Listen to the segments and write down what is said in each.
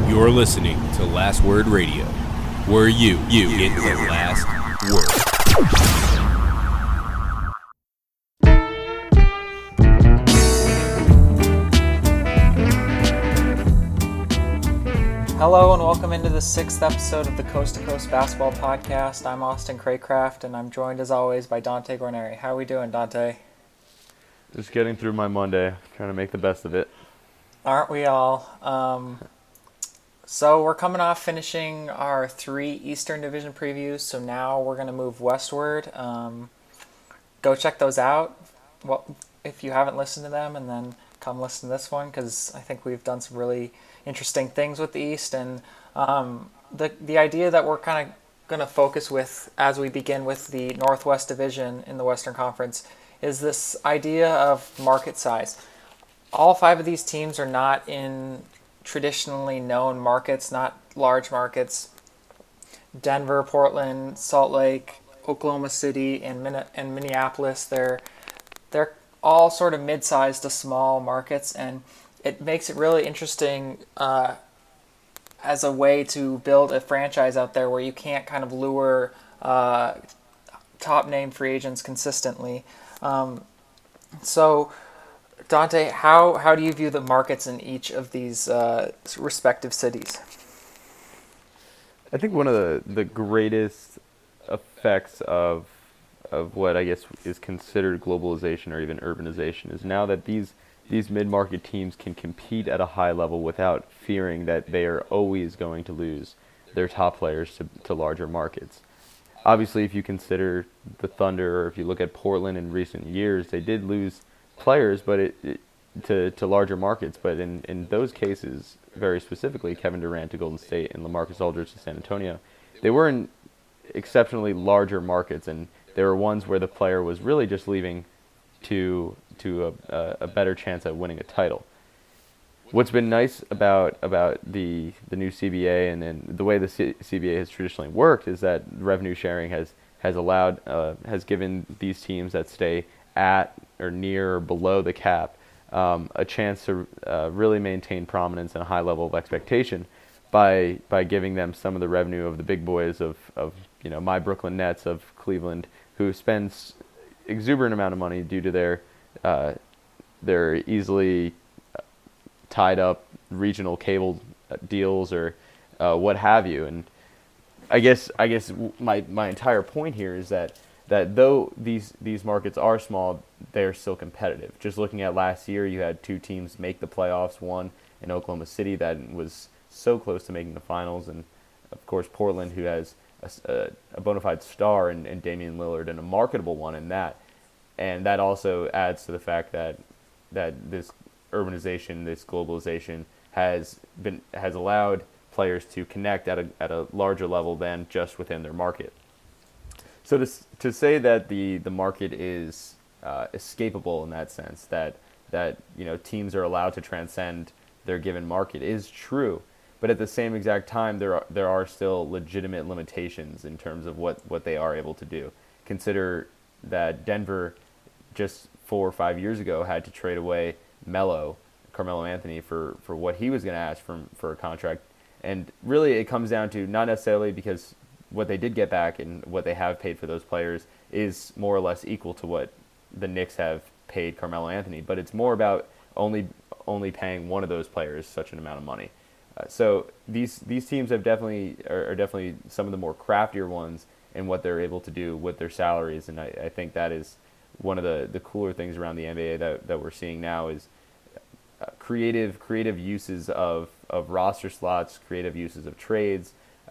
You're listening to Last Word Radio, where you get the last word. Hello and welcome into the 6th episode of the Coast to Coast Basketball Podcast. I'm Austin Craycraft and I'm joined as always by Dante Guarneri. How are we doing, Dante? Just getting through my Monday, trying to make the best of it. Aren't we all? So we're coming off finishing our 3 Eastern Division previews, so now we're going to move westward. Go check those out if you haven't listened to them, and then come listen to this one, because I think we've done some really interesting things with the East. And the idea that we're kind of going to focus with as we begin with the Northwest Division in the Western Conference is this idea of market size. All 5 of these teams are not in traditionally known markets, not large markets. Denver, Portland, Salt Lake, Oklahoma City, and Minneapolis, they're all sort of mid-sized to small markets, and it makes it really interesting as a way to build a franchise out there where you can't kind of lure top-name free agents consistently. So, Dante, how do you view the markets in each of these respective cities? I think one of the greatest effects of what I guess is considered globalization or even urbanization is now that these mid-market teams can compete at a high level without fearing that they are always going to lose their top players to larger markets. Obviously, if you consider the Thunder, or if you look at Portland in recent years, they did lose players, but to larger markets. But in those cases, very specifically, Kevin Durant to Golden State and LaMarcus Aldridge to San Antonio, they were in exceptionally larger markets, and there were ones where the player was really just leaving to a better chance at winning a title. What's been nice about the new CBA and the way the CBA has traditionally worked is that revenue sharing has given these teams that stay at or near or below the cap a chance to really maintain prominence and a high level of expectation by giving them some of the revenue of the big boys of my Brooklyn Nets of Cleveland, who spends exuberant amount of money due to their easily tied up regional cable deals or what have you. And I guess my entire point here is that though these markets are small, they're still competitive. Just looking at last year, you had 2 teams make the playoffs, one in Oklahoma City that was so close to making the finals, and of course Portland, who has a bona fide star in Damian Lillard, and a marketable one in that. And that also adds to the fact that this urbanization, this globalization has allowed players to connect at a larger level than just within their market. So to say that the market is escapable in that sense, that teams are allowed to transcend their given market, is true. But at the same exact time, there are still legitimate limitations in terms of what they are able to do. Consider that Denver just 4 or 5 years ago had to trade away Carmelo Anthony for what he was going to ask for a contract. And really it comes down to not necessarily because what they did get back and what they have paid for those players is more or less equal to what the Knicks have paid Carmelo Anthony, but it's more about only paying one of those players such an amount of money. So these teams are definitely some of the more craftier ones in what they're able to do with their salaries, and I think that is one of the cooler things around the NBA that we're seeing now is creative uses of roster slots, creative uses of trades,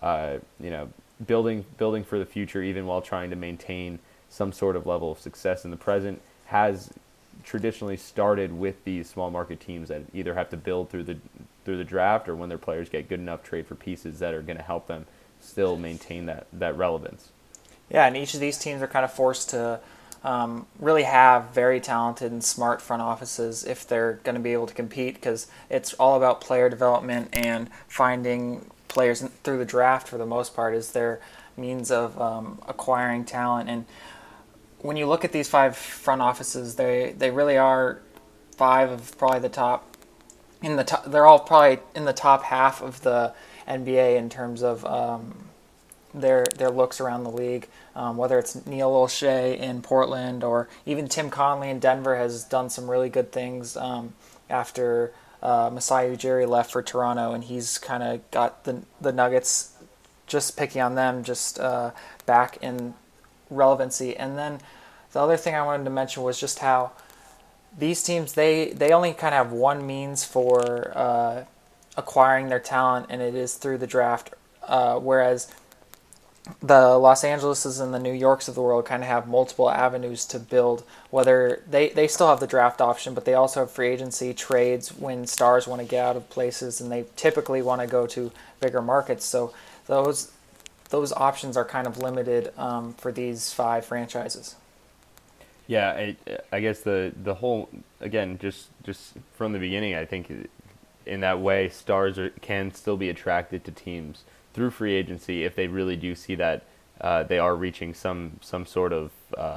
building for the future even while trying to maintain some sort of level of success in the present has traditionally started with these small market teams that either have to build through the draft or when their players get good enough trade for pieces that are going to help them still maintain that relevance. Yeah, and each of these teams are kind of forced to really have very talented and smart front offices if they're going to be able to compete, because it's all about player development, and finding players through the draft for the most part is their means of acquiring talent. And when you look at these 5 front offices, they really are 5 of probably the top they're all probably in the top half of the NBA in terms of their looks around the league. Whether it's Neil Olshey in Portland or even Tim Conley in Denver has done some really good things after Masai Ujiri left for Toronto, and he's kind of got the Nuggets, just picking on them, just back in relevancy. And then the other thing I wanted to mention was just how these teams, they only kind of have one means for acquiring their talent, and it is through the draft, whereas the Los Angeleses and the New Yorks of the world kind of have multiple avenues to build. Whether they still have the draft option, but they also have free agency, trades when stars want to get out of places, and they typically want to go to bigger markets. So those options are kind of limited for these 5 franchises. Yeah, I guess the whole, again, just from the beginning, I think in that way, stars can still be attracted to teams through free agency if they really do see that they are reaching some sort of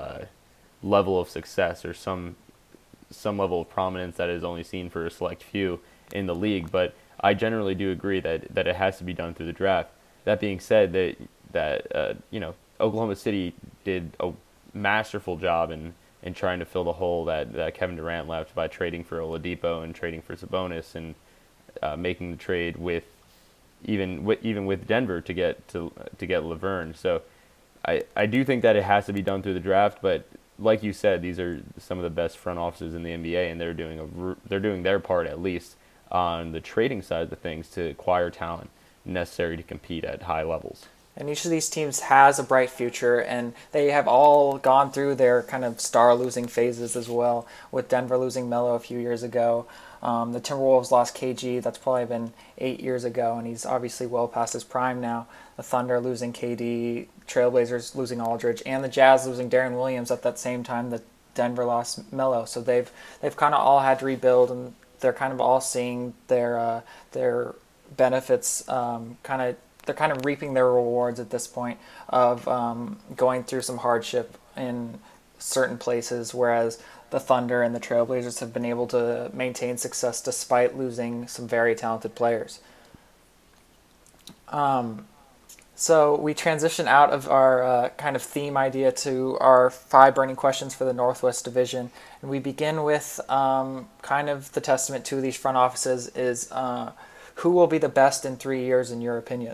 level of success or some level of prominence that is only seen for a select few in the league. But I generally do agree that it has to be done through the draft. That being said, that Oklahoma City did a masterful job in trying to fill the hole that Kevin Durant left by trading for Oladipo and trading for Sabonis and making the trade with even with Denver to get Laverne. So I do think that it has to be done through the draft, but like you said, these are some of the best front offices in the NBA, and they're doing their part at least on the trading side of things to acquire talent necessary to compete at high levels. And each of these teams has a bright future, and they have all gone through their kind of star-losing phases as well, with Denver losing Melo a few years ago. The Timberwolves lost KG. That's probably been 8 years ago, and he's obviously well past his prime now. The Thunder losing KD, Trailblazers losing Aldridge, and the Jazz losing Darren Williams at that same time that Denver lost Melo. So they've kind of all had to rebuild, and they're kind of all seeing their benefits they're kind of reaping their rewards at this point of going through some hardship in certain places, whereas the Thunder and the Trailblazers have been able to maintain success despite losing some very talented players. So we transition out of our kind of theme idea to our 5 burning questions for the Northwest Division, and we begin with kind of the testament to these front offices is who will be the best in 3 years in your opinion?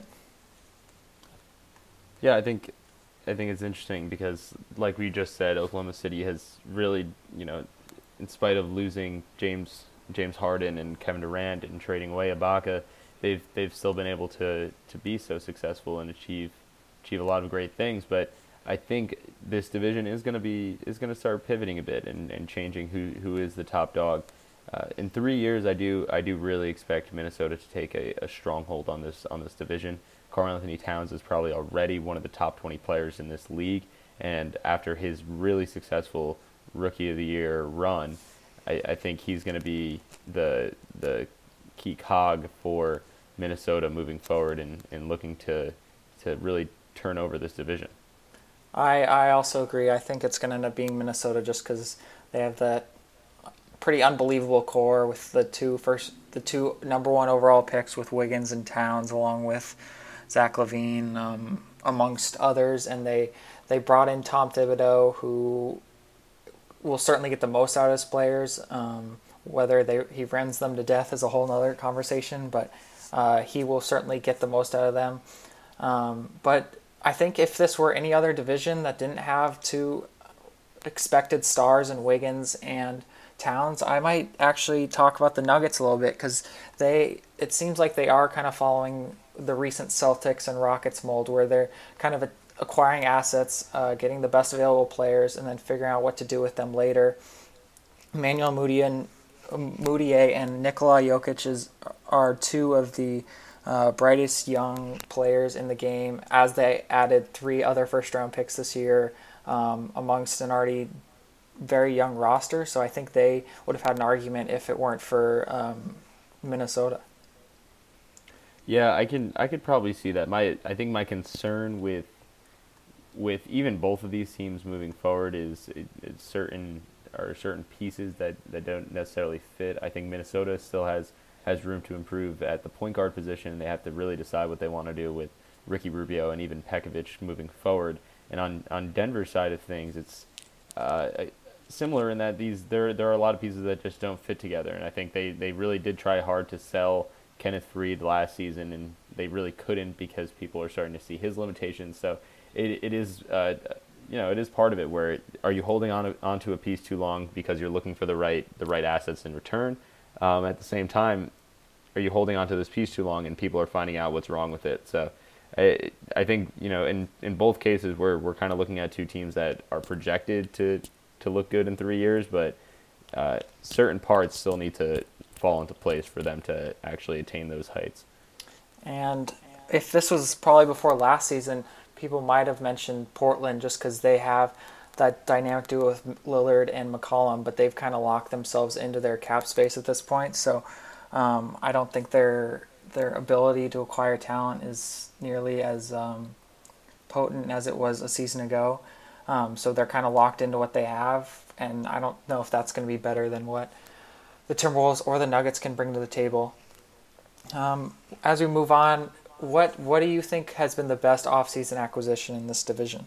Yeah, I think it's interesting because, like we just said, Oklahoma City has really, in spite of losing James Harden and Kevin Durant and trading away Ibaka, they've still been able to be so successful and achieve a lot of great things. But I think this division is going to start pivoting a bit and changing who is the top dog. In 3 years, I do really expect Minnesota to take a stronghold on this division. Karl-Anthony Towns is probably already one of the top 20 players in this league, and after his really successful Rookie of the Year run, I think he's going to be the key cog for Minnesota moving forward and looking to really turn over this division. I also agree. I think it's going to end up being Minnesota just because they have that pretty unbelievable core with the two number 1 overall picks with Wiggins and Towns, along with Zach LaVine, amongst others, and they brought in Tom Thibodeau, who will certainly get the most out of his players. Whether he runs them to death is a whole other conversation, but he will certainly get the most out of them. But I think if this were any other division that didn't have 2 expected stars in Wiggins and Towns, I might actually talk about the Nuggets a little bit because it seems like they are kind of following the recent Celtics and Rockets mold, where they're kind of acquiring assets, getting the best available players, and then figuring out what to do with them later. Emmanuel Mudiay and Nikola Jokic are 2 of the brightest young players in the game, as they added 3 other first-round picks this year amongst an already very young roster. So I think they would have had an argument if it weren't for Minnesota. Yeah, I could probably see that. I think my concern with even both of these teams moving forward is certain pieces that don't necessarily fit. I think Minnesota still has has room to improve at the point guard position. They have to really decide what they want to do with Ricky Rubio and even Pekovic moving forward. And on Denver's side of things, it's similar in that there are a lot of pieces that just don't fit together. And I think they really did try hard to sell Kenneth Faried last season, and they really couldn't because people are starting to see his limitations. So it is it is part of it where are you holding onto a piece too long because you're looking for the right assets in return. At the same time, are you holding onto this piece too long and people are finding out what's wrong with it? So I think in both cases we're kind of looking at two teams that are projected to look good in 3 years, but certain parts still need to fall into place for them to actually attain those heights. And if this was probably before last season, people might have mentioned Portland just because they have that dynamic duo with Lillard and McCollum, but they've kind of locked themselves into their cap space at this point. So I don't think their ability to acquire talent is nearly as potent as it was a season ago. So they're kind of locked into what they have, and I don't know if that's going to be better than what the Timberwolves or the Nuggets can bring to the table. As we move on, what do you think has been the best offseason acquisition in this division?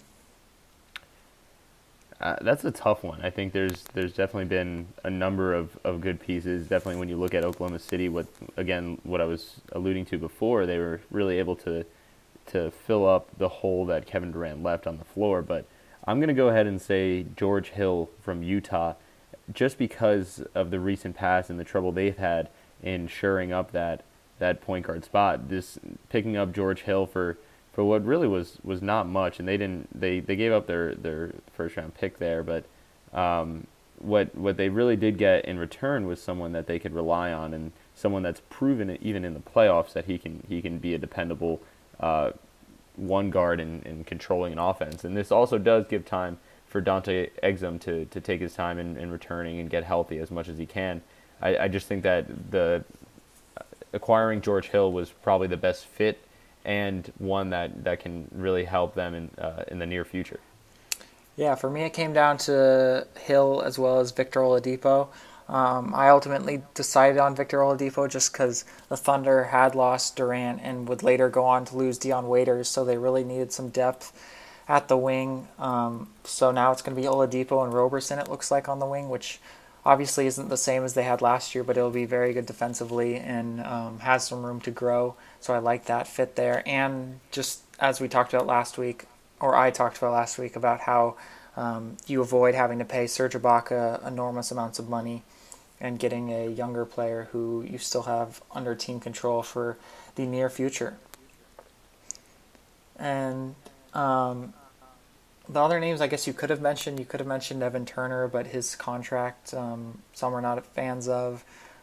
That's a tough one. I think there's definitely been a number of good pieces. Definitely when you look at Oklahoma City, what I was alluding to before, they were really able to fill up the hole that Kevin Durant left on the floor. But I'm going to go ahead and say George Hill from Utah, just because of the recent past and the trouble they've had in shoring up that point guard spot. This picking up George Hill for what really was not much, and they gave up their first round pick there, but what they really did get in return was someone that they could rely on, and someone that's proven it even in the playoffs that he can be a dependable one guard in controlling an offense. And this also does give time for Dante Exum to take his time in returning and get healthy as much as he can. I just think that the acquiring George Hill was probably the best fit, and one that can really help them in the near future. Yeah, for me it came down to Hill as well as Victor Oladipo. I ultimately decided on Victor Oladipo just because the Thunder had lost Durant and would later go on to lose Dion Waiters, so they really needed some depth at the wing. So now it's going to be Oladipo and Roberson, it looks like, on the wing, which obviously isn't the same as they had last year, but it'll be very good defensively and has some room to grow. So I like that fit there. And just as we talked about last week, or I talked about last week, about how you avoid having to pay Serge Ibaka enormous amounts of money and getting a younger player who you still have under team control for the near future. And the other names I guess you could have mentioned Evan Turner, but his contract, some are not fans of.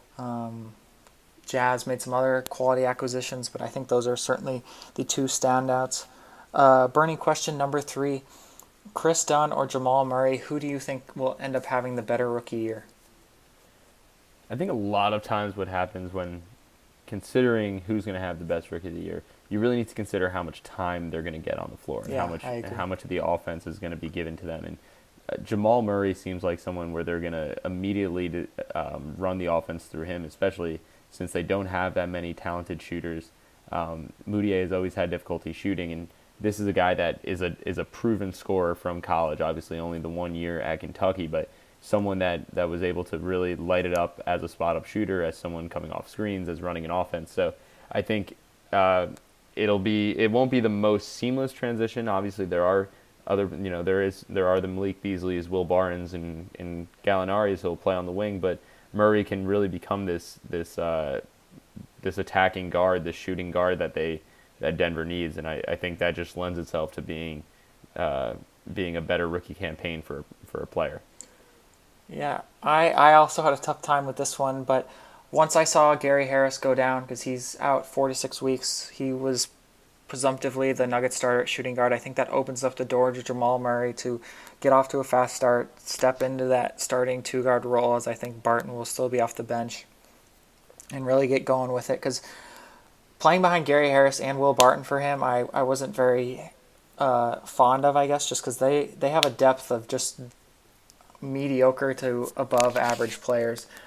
Jazz made some other quality acquisitions, but I think those are certainly the two standouts. Burning question number 3, Chris Dunn or Jamal Murray, who do you think will end up having the better rookie year? I think a lot of times what happens when considering who's going to have the best rookie of the year, you really need to consider how much time they're going to get on the floor and how much of the offense is going to be given to them. And Jamal Murray seems like someone where they're going to immediately run the offense through him, especially since they don't have that many talented shooters. Moutier has always had difficulty shooting, and this is a guy that is a proven scorer from college, obviously only the 1 year at Kentucky, but someone that was able to really light it up as a spot-up shooter, as someone coming off screens, as running an offense. So I think it won't be the most seamless transition. Obviously, there are other, there are the Malik Beasleys, Will Barnes, and Gallinari's who will play on the wing, but Murray can really become this attacking guard, this shooting guard that Denver needs, and I think that just lends itself to being a better rookie campaign for a player. Yeah, I also had a tough time with this one, but once I saw Gary Harris go down, because he's out 4 to 6 weeks, he was presumptively the Nuggets starter at shooting guard. I think that opens up the door to Jamal Murray to get off to a fast start, step into that starting 2-guard role, as I think Barton will still be off the bench, and really get going with it. Because playing behind Gary Harris and Will Barton for him, I wasn't very fond of, I guess, just because they have a depth of just mediocre to above average players.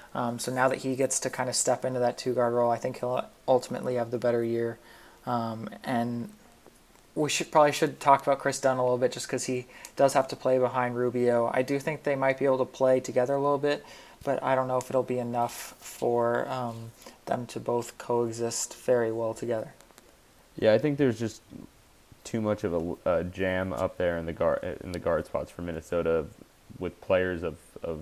So now that he gets to kind of step into that two-guard role, I think he'll ultimately have the better year. And we should talk about Chris Dunn a little bit just because he does have to play behind Rubio. I do think they might be able to play together a little bit, but I don't know if it'll be enough for them to both coexist very well together. Yeah, I think there's just too much of a jam up there in the guard spots for Minnesota with players of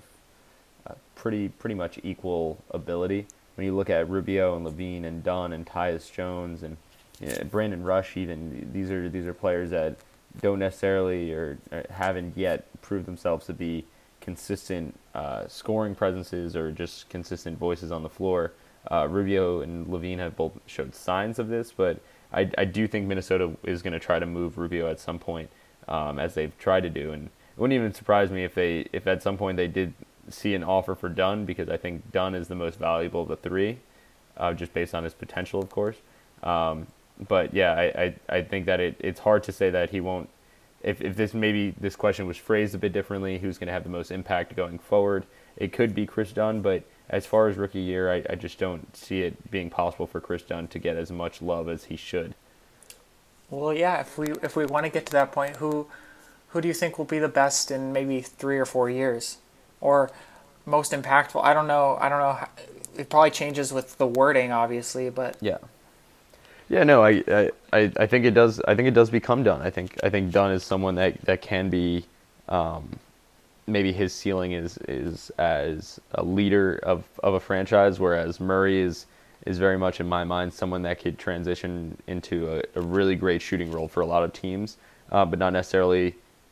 pretty much equal ability. When you look at Rubio and Levine and Dunn and Tyus Jones and Brandon Rush, even these are players that don't necessarily or haven't yet proved themselves to be consistent scoring presences or just consistent voices on the floor. Rubio and Levine have both showed signs of this, but I do think Minnesota is going to try to move Rubio at some point, as they've tried to do. And it wouldn't even surprise me if at some point they did see an offer for Dunn, because I think Dunn is the most valuable of the three, just based on his potential, of course. But yeah, I think that it's hard to say that he won't. If this question was phrased a bit differently, who's going to have the most impact going forward? It could be Chris Dunn, but as far as rookie year, I just don't see it being possible for Chris Dunn to get as much love as he should. Well, yeah, if we want to get to that point, who do you think will be the best in maybe 3 or 4 years, or most impactful? I don't know. It probably changes with the wording, obviously, but yeah. No, I think it does. I think it does become Dunn. I think Dunn is someone that can be. Maybe his ceiling is as a leader of a franchise, whereas Murray is very much, in my mind, someone that could transition into a really great shooting role for a lot of teams, but not necessarily.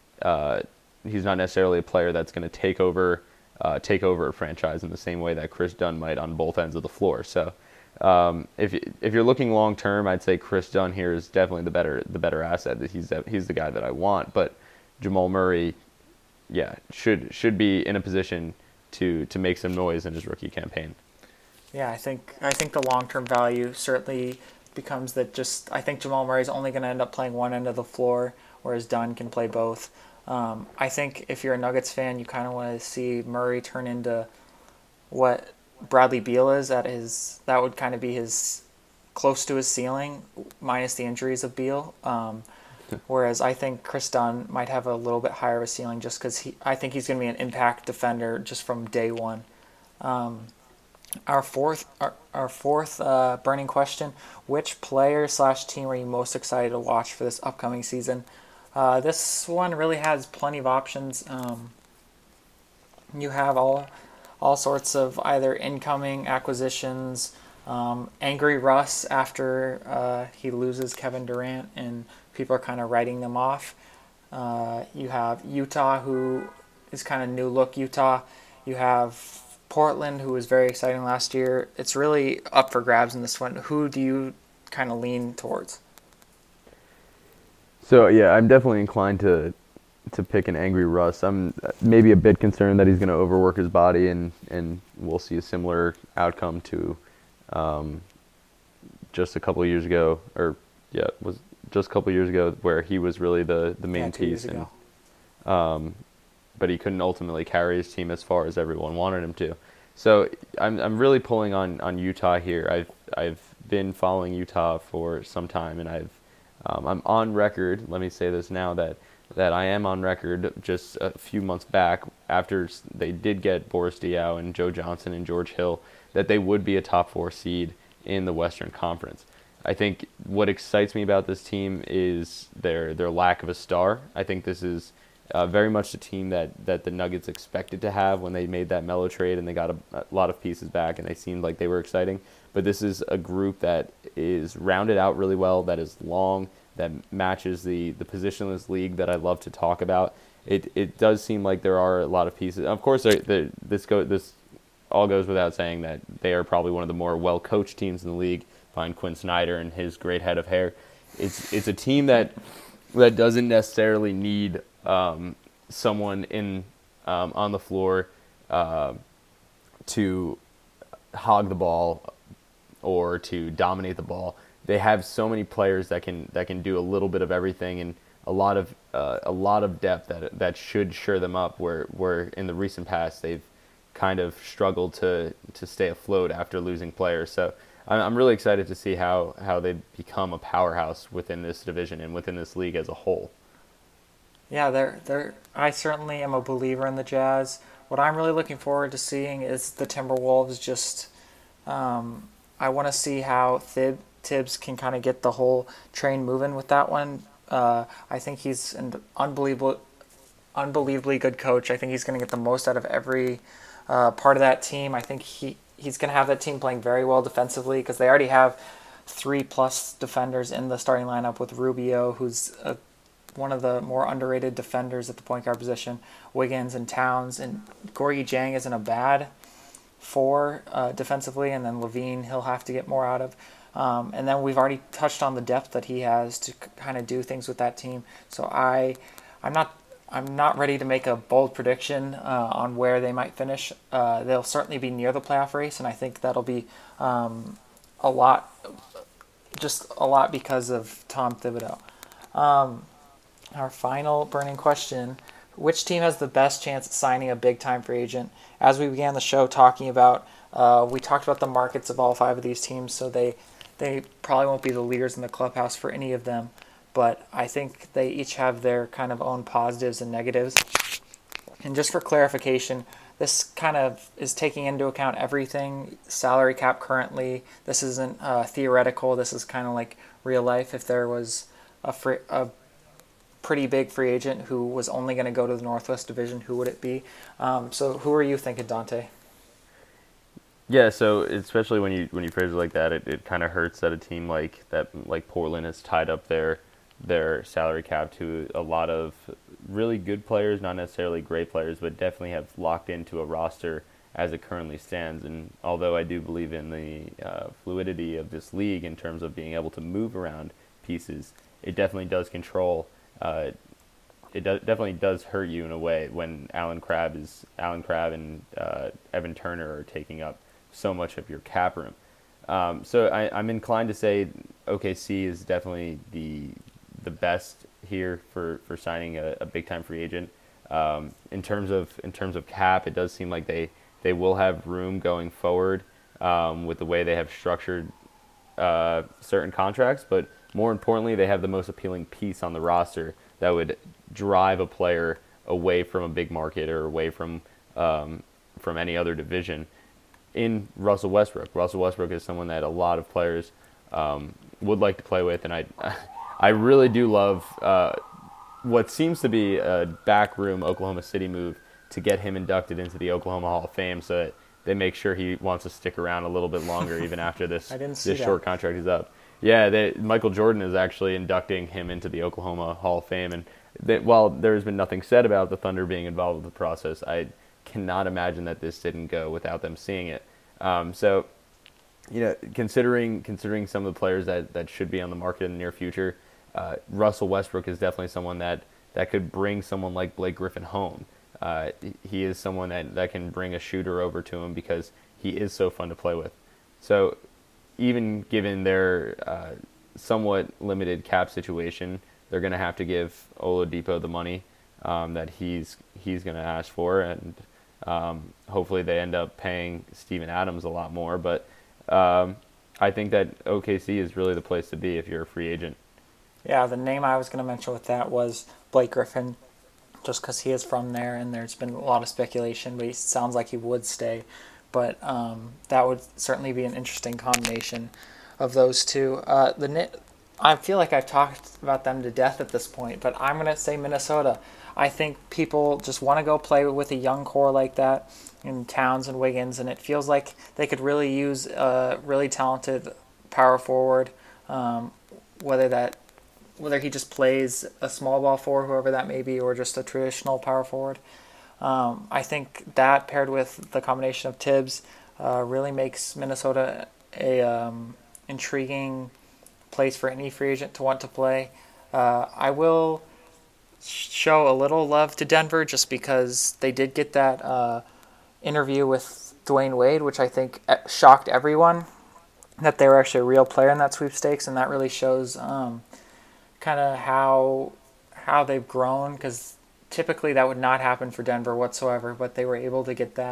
He's not necessarily a player that's going to take over a franchise in the same way that Chris Dunn might on both ends of the floor. So, if you're looking long term, I'd say Chris Dunn here is definitely the better asset. He's the guy that I want, but Jamal Murray, yeah, should be in a position to make some noise in his rookie campaign. Yeah, I think the long-term value certainly becomes that I think Jamal Murray is only going to end up playing one end of the floor, whereas Dunn can play both. I think if you're a Nuggets fan, you kind of want to see Murray turn into what Bradley Beal is that would kind of be his close to his ceiling, minus the injuries of Beal. Whereas I think Chris Dunn might have a little bit higher of a ceiling just because I think he's going to be an impact defender just from day one. Our fourth burning question: which player / team are you most excited to watch for this upcoming season? This one really has plenty of options. You have all sorts of either incoming acquisitions, angry Russ after he loses Kevin Durant and people are kind of writing them off. You have Utah, who is kind of new look Utah. You have Portland, who was very exciting last year. It's really up for grabs in this one. Who do you kind of lean towards? So yeah, I'm definitely inclined to pick an angry Russ. I'm maybe a bit concerned that he's going to overwork his body, and we'll see a similar outcome to just a couple of years ago, just a couple of years ago, where he was really the main piece, and but he couldn't ultimately carry his team as far as everyone wanted him to. So I'm really pulling on Utah here. I've been following Utah for some time, and I'm on record. Let me say this now that I am on record just a few months back, after they did get Boris Diaw and Joe Johnson and George Hill, that they would be a top 4 seed in the Western Conference. I think what excites me about this team is their lack of a star. I think this is very much the team that the Nuggets expected to have when they made that Melo trade, and they got a lot of pieces back, and they seemed like they were exciting. But this is a group that is rounded out really well, that is long, that matches the positionless league that I love to talk about. It does seem like there are a lot of pieces. Of course, this all goes without saying that they are probably one of the more well-coached teams in the league, behind Quinn Snyder and his great head of hair. It's a team that doesn't necessarily need someone on the floor to hog the ball or to dominate the ball. They have so many players that can do a little bit of everything, and a lot of depth that should shore them up. Where in the recent past kind of struggled to stay afloat after losing players. So I'm really excited to see how they become a powerhouse within this division and within this league as a whole. Yeah, I certainly am a believer in the Jazz. What I'm really looking forward to seeing is the Timberwolves. Just I want to see how Tibbs can kind of get the whole train moving with that one. I think he's an unbelievably good coach. I think he's going to get the most out of every part of that team. I think he's going to have that team playing very well defensively because they already have 3+ defenders in the starting lineup with Rubio, who's one of the more underrated defenders at the point guard position, Wiggins and Towns, and Gorgui Dieng isn't a bad 4 defensively, and then Levine he'll have to get more out of. And then we've already touched on the depth that he has to kind of do things with that team. So I'm not ready to make a bold prediction on where they might finish. They'll certainly be near the playoff race, and I think that'll be a lot because of Tom Thibodeau. Our final burning question: which team has the best chance at signing a big-time free agent? As we began the show talking about, we talked about the markets of all 5 of these teams, so they probably won't be the leaders in the clubhouse for any of them. But I think they each have their kind of own positives and negatives. And just for clarification, this kind of is taking into account everything, salary cap currently. This isn't theoretical. This is kind of like real life. If there was a pretty big free agent who was only going to go to the Northwest Division, who would it be? So who are you thinking, Dante? Yeah, so especially when you phrase it like that, it kind of hurts that a team like Portland has tied up their salary cap to a lot of really good players, not necessarily great players, but definitely have locked into a roster as it currently stands. And although I do believe in the fluidity of this league in terms of being able to move around pieces, it definitely does control. Definitely does hurt you in a way when Alan Crabb and Evan Turner are taking up so much of your cap room. So I'm inclined to say OKC is definitely the best here for signing a big time free agent. In terms of cap, it does seem like they will have room going forward with the way they have structured certain contracts, but more importantly, they have the most appealing piece on the roster that would drive a player away from a big market or away from any other division in Russell Westbrook. Russell Westbrook is someone that a lot of players would like to play with, and I really do love what seems to be a backroom Oklahoma City move to get him inducted into the Oklahoma Hall of Fame so that they make sure he wants to stick around a little bit longer even after this short contract is up. Yeah, Michael Jordan is actually inducting him into the Oklahoma Hall of Fame, and while there's been nothing said about the Thunder being involved with the process, I cannot imagine that this didn't go without them seeing it. So, considering some of the players that should be on the market in the near future, Russell Westbrook is definitely someone that could bring someone like Blake Griffin home. He is someone that can bring a shooter over to him because he is so fun to play with. So even given their somewhat limited cap situation, they're going to have to give Oladipo the money that he's going to ask for, and hopefully they end up paying Steven Adams a lot more. But I think that OKC is really the place to be if you're a free agent. Yeah, the name I was going to mention with that was Blake Griffin, just because he is from there, and there's been a lot of speculation, but he sounds like he would stay. But that would certainly be an interesting combination of those two. I feel like I've talked about them to death at this point, but I'm going to say Minnesota. I think people just want to go play with a young core like that in Towns and Wiggins, and it feels like they could really use a really talented power forward, whether he just plays a small ball forward, whoever that may be, or just a traditional power forward. I think that paired with the combination of Tibbs really makes Minnesota a intriguing place for any free agent to want to play. I will show a little love to Denver just because they did get that interview with Dwayne Wade, which I think shocked everyone, that they were actually a real player in that sweepstakes, and that really shows kind of how they've grown, because typically that would not happen for Denver whatsoever, but they were able to get that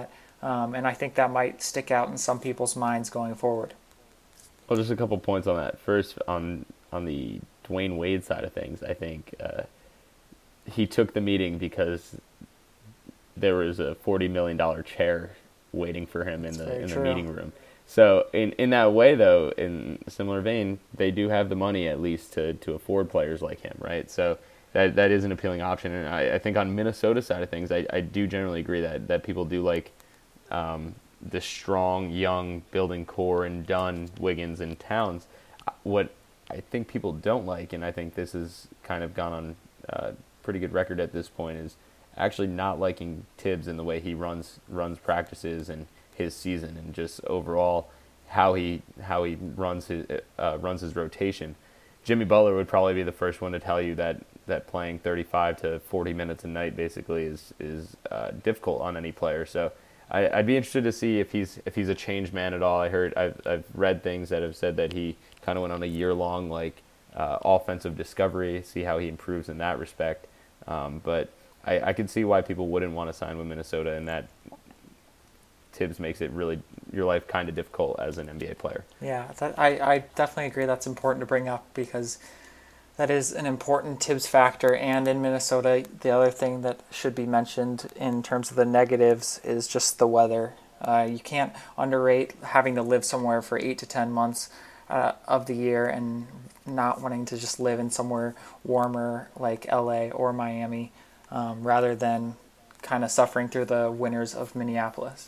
And I think that might stick out in some people's minds going forward. Well, just a couple points on that. First, on the Dwayne Wade side of things, I think he took the meeting because there was a $40 million chair waiting for him in the meeting room. So in that way, though, in a similar vein, they do have the money at least to afford players like him, right? So that is an appealing option. And I think on Minnesota's side of things, I do generally agree that people do like the strong, young building core and Dunn, Wiggins, and Towns. What I think people don't like, and I think this has kind of gone on pretty good record at this point, is actually not liking Tibbs and the way he runs practices and his season, and just overall how he runs his rotation. Jimmy Butler would probably be the first one to tell you that playing 35 to 40 minutes a night basically is difficult on any player. So I'd be interested to see if he's a changed man at all. I've read things that have said that he kind of went on a year-long offensive discovery, see how he improves in that respect. But I could see why people wouldn't want to sign with Minnesota, and that Tibbs makes it really your life kind of difficult as an NBA player. Yeah, I definitely agree. That's important to bring up because that is an important Tibbs factor. And in Minnesota, the other thing that should be mentioned in terms of the negatives is just the weather. You can't underrate having to live somewhere for 8 to 10 months of the year and not wanting to just live in somewhere warmer like LA or Miami, rather than kind of suffering through the winters of Minneapolis.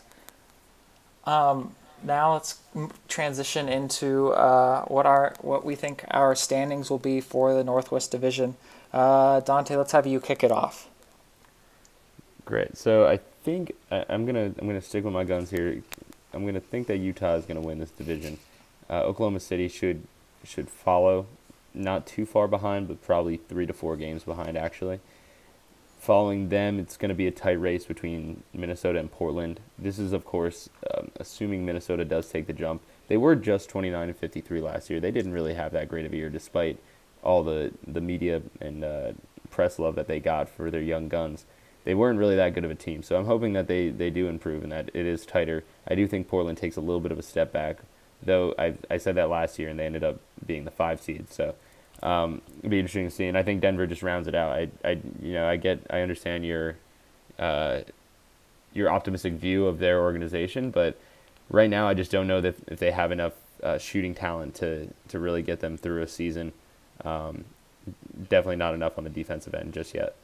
Now let's transition into what we think our standings will be for the Northwest Division. Dante, let's have you kick it off. Great. So I think I'm gonna stick with my guns here. I'm gonna think that Utah is gonna win this division. Oklahoma City should follow, not too far behind, but probably 3 to 4 games behind actually. Following them, it's going to be a tight race between Minnesota and Portland. This is, of course, assuming Minnesota does take the jump. They were just 29 and 53 last year. They didn't really have that great of a year, despite all the media and press love that they got for their young guns. They weren't really that good of a team, so I'm hoping that they do improve and that it is tighter. I do think Portland takes a little bit of a step back, though I said that last year and they ended up being the 5 seed. So it'd be interesting to see, and I think Denver just rounds it out. I understand your optimistic view of their organization, but right now I just don't know that if they have enough shooting talent to really get them through a season. Definitely not enough on the defensive end just yet.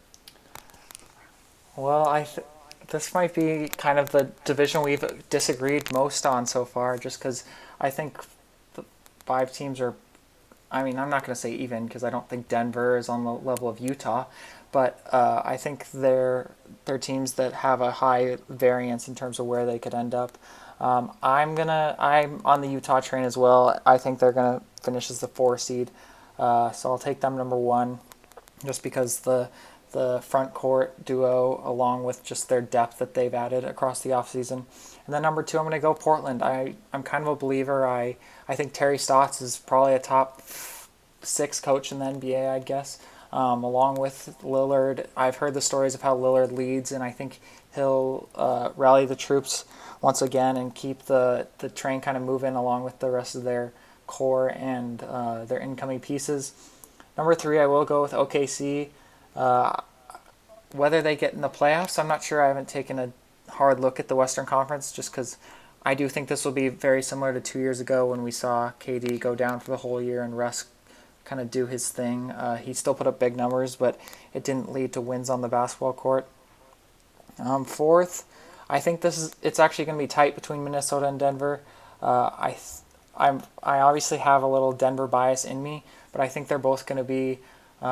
Well, this might be kind of the division we've disagreed most on so far, just because I think the 5 teams are. I mean, I'm not going to say even because I don't think Denver is on the level of Utah, but I think they're teams that have a high variance in terms of where they could end up. I'm on the Utah train as well. I think they're going to finish as the 4 seed, so I'll take them number 1, just because the front court duo, along with just their depth that they've added across the offseason. And then number 2, I'm going to go Portland. I'm kind of a believer. I think Terry Stotts is probably a top 6 coach in the NBA, I guess, along with Lillard. I've heard the stories of how Lillard leads, and I think he'll rally the troops once again and keep the train kind of moving along with the rest of their core and their incoming pieces. Number 3, I will go with OKC. Whether they get in the playoffs, I'm not sure. I haven't taken a hard look at the Western Conference just because I do think this will be very similar to 2 years ago when we saw KD go down for the whole year and Russ kind of do his thing. He still put up big numbers, but it didn't lead to wins on the basketball court. 4th, I think it's actually going to be tight between Minnesota and Denver. I obviously have a little Denver bias in me, but I think they're both going to be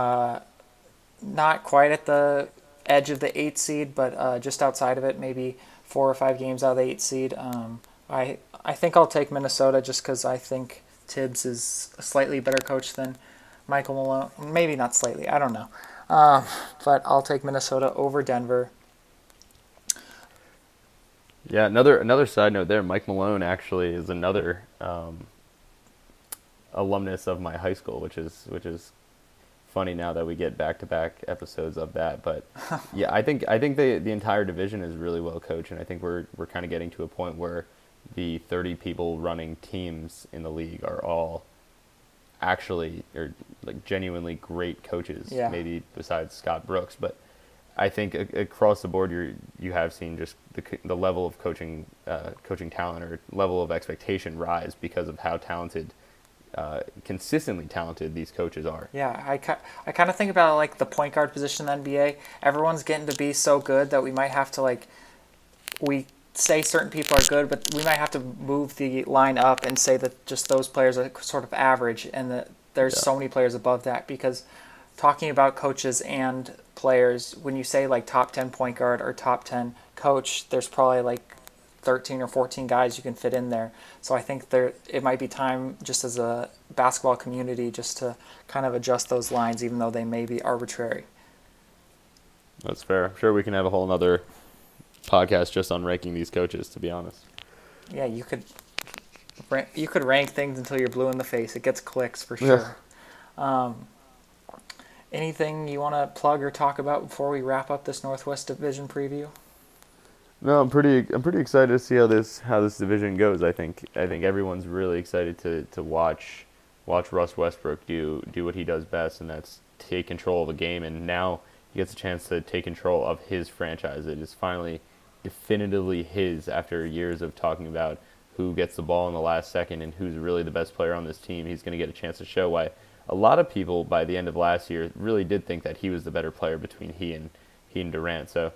not quite at the edge of the 8th seed, but just outside of it, maybe 4 or 5 games out of the 8th seed. I think I'll take Minnesota just because I think Tibbs is a slightly better coach than Michael Malone. Maybe not slightly, I don't know. But I'll take Minnesota over Denver. Yeah, another side note there, Mike Malone actually is another alumnus of my high school, which is funny now that we get back-to-back episodes of that. But yeah, I think the entire division is really well coached, and I think we're kind of getting to a point where the 30 people running teams in the league are all actually or like genuinely great coaches. Yeah. Maybe besides Scott Brooks, but I think across the board you have seen just the level of coaching talent or level of expectation rise because of how talented. Consistently talented these coaches are. Yeah, I kind of think about like the point guard position in the NBA. Everyone's getting to be so good that we might have to we say certain people are good, but we might have to move the line up and say that just those players are sort of average and that there's so many players above that, because talking about coaches and players, when you say like top 10 point guard or top 10 coach, there's probably like 13 or 14 guys you can fit in there. So I think it might be time just as a basketball community just to kind of adjust those lines, even though they may be arbitrary. That's fair. I'm sure we can have a whole nother podcast just on ranking these coaches, to be honest. Yeah, you could rank things until you're blue in the face. It gets clicks for sure. Yeah. Anything you want to plug or talk about before we wrap up this Northwest Division preview? No, I'm pretty excited to see how this division goes. I think everyone's really excited to watch Russ Westbrook do what he does best, and that's take control of a game. And now he gets a chance to take control of his franchise. It is finally definitively his after years of talking about who gets the ball in the last second and who's really the best player on this team. He's going to get a chance to show why a lot of people by the end of last year really did think that he was the better player between he and Durant. So.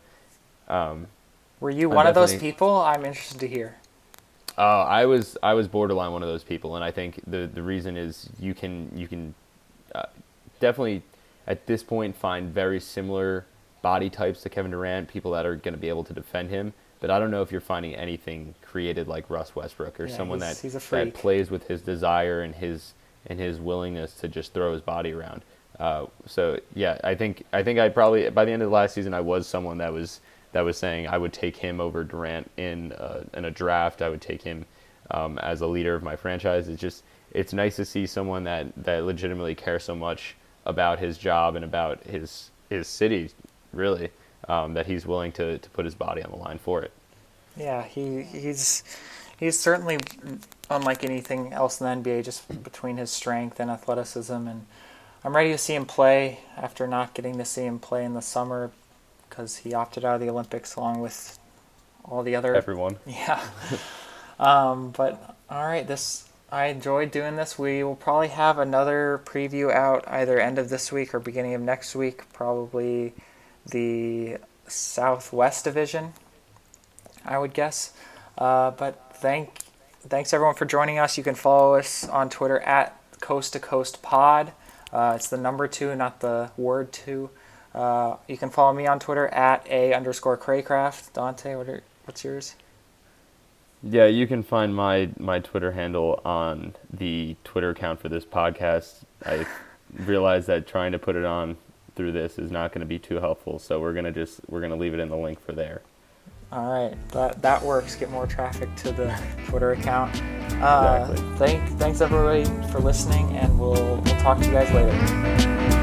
Were you one of those people? I'm interested to hear. I was borderline one of those people, and I think the reason is you can definitely at this point find very similar body types to Kevin Durant, people that are going to be able to defend him. But I don't know if you're finding anything created like Russ Westbrook or someone that plays with his desire and his willingness to just throw his body around. So yeah, I think I probably by the end of the last season I was someone that was saying I would take him over Durant in a draft. I would take him as a leader of my franchise. It's nice to see someone that legitimately cares so much about his job and about his city, really, that he's willing to put his body on the line for it. Yeah, he's certainly unlike anything else in the NBA, just between his strength and athleticism. And I'm ready to see him play after not getting to see him play in the summer, because he opted out of the Olympics along with all the other... Everyone. Yeah. But, all right, I enjoyed doing this. We will probably have another preview out either end of this week or beginning of next week, probably the Southwest Division, I would guess. But thanks, everyone, for joining us. You can follow us on Twitter at Coast to Coast Pod. It's the number 2, not the word 2. You can follow me on Twitter at @A_Craycraft. Dante, what's yours? Yeah, you can find my Twitter handle on the Twitter account for this podcast. I realize that trying to put it on through this is not going to be too helpful, so we're gonna leave it in the link for there. All right, that works. Get more traffic to the Twitter account. Exactly. Thanks everybody for listening, and we'll talk to you guys later.